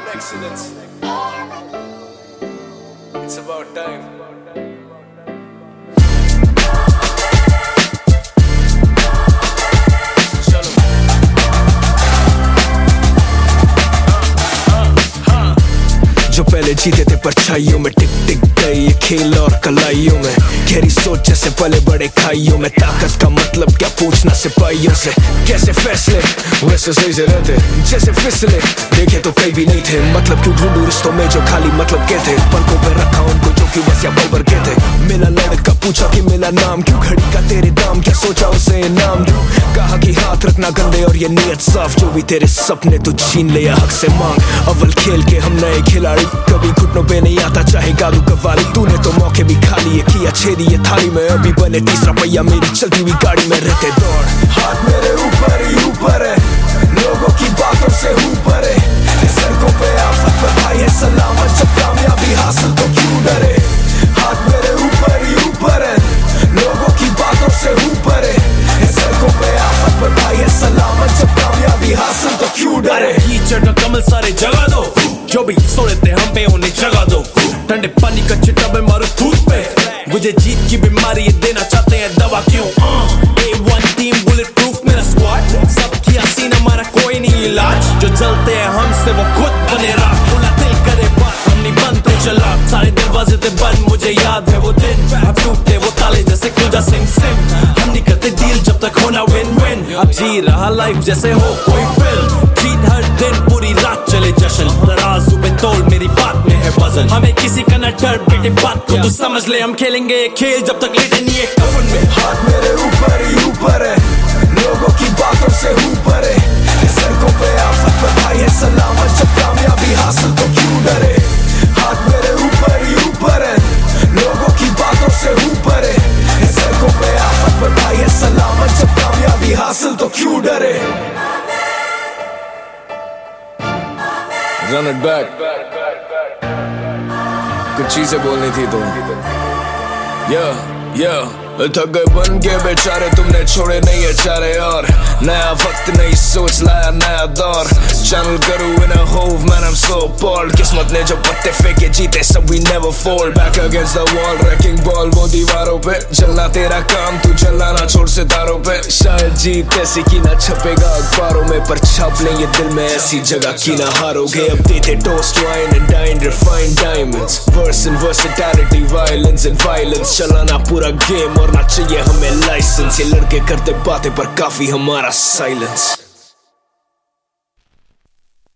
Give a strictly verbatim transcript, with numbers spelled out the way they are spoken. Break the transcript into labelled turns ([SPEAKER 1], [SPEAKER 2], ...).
[SPEAKER 1] excellence. It's about time. जो पहले जीते थे परछाइयों में टिक टिक गए ये खेल और कलाइयों में गहरी सोच जैसे पले बड़े खाइयों में ताकत का मतलब क्या पूछना सिपाहियों से कैसे फैसले वैसे सही से रहते जैसे फिसले देखे तो कई भी नहीं थे मतलब क्यों ढूंढूं रिश्तों में जो खाली मतलब के थे पलकों पे रखा उनको जो कि बस या बबर के थे मिला लड़का पूछा कि मिला नाम क्यों घड़ी का तेरे दाम क्या सोचा उसे इनाम दूं कहा कि हाथ रखना गंदे और ये नियत साफ जो भी तेरे सपने तू छीन ले या हक से मांग अव्वल खेल के हम नए खिलाड़ी कभी घुटनों पे नहीं आता चाहे गालू कवाली तूने तो मौके भी खाली ये किया छेदी ये थाली में अभी बने तीसरा पहिया मेरी चलती हुई गाड़ी में रहते दौड़ हाथ मेरे ऊपर ही ऊपर है लोगों की बातों से ऊपर है सड़कों पे आफत में भाई है सलामत जब कामयाबी हासिल तो क्यों डरे हाथ मेरे ऊपर ही ऊपर है लोगों की बातों से ऊपर है सड़कों पे आफत में भाई है सलामत जब कामयाबी हासिल तो क्यों डरे
[SPEAKER 2] कीचड़ का कमल सारे जगा दो जो भी सो लेते हम पे उन्हें जगा दो ठंडे पानी का छिट्टा में मारो थूक पे मुझे जीत की बीमारी ये देना चाहते हैं दवा क्यों A one team bullet proof मेरा स्क्वाड सबकी हसीन हमारा कोई नहीं इलाज जो चलते हैं हमसे वो खुद बने राख खुला दिल करे बात हम नहीं बनते चला सारे दरवाजे थे बंद मुझे याद है वो दिन अब टूटते वो ताले जैसे खुदा सिम सिम हम नहीं करते डील जब तक होना विन विन अब जी रहा लाइफ जैसे हो कोई फिल्म जीत हर दिन पूरी रात चले जश्न तराजू में तोल मेरी बात में है वजन हमें किसी का न डर बेटे बात को तू समझ ले हम खेलेंगे ये खेल जब तक लेटे नहीं है कफन में
[SPEAKER 1] हाथ मेरे ऊपर ही ऊपर है लोगों की बातों से ऊपर है सड़कों पे आफत में भाई है सलामत जब कामयाबी हासिल तो क्यों डरे हाथ मेरे ऊपर ही ऊपर है लोगों की बातों से ऊपर है सड़कों पे आफत में भाई है सलामत जब कामयाबी हासिल तो क्यों डरे Run it back. कुछ चीजें बोलनी थी तो yeah, yeah. थक गए बन के बेचारे तुमने छोड़े नहीं है चारे और नया वक्त नई सोच लाया नया दौर चैनल करूँ in a hove man I'm so appalled किस्मत ने जो पत्ते फेंके जीते सब we never fall back against the wall wrecking ball वो दीवारों पे चलना तेरा काम तू चलाना छोड़ सितारों पे शायद जीत ऐसी की ना छपेगा अखबारों में पर छाप लेंगे दिल में ऐसी जगह की ना हारोगे अब देते toast wine and dine refined diamonds verse and versatility violence and violence चलाना पूरा game और ना चाहिए हमें लाइसेंस ये लड़के करते बातें पर काफी हमारा साइलेंस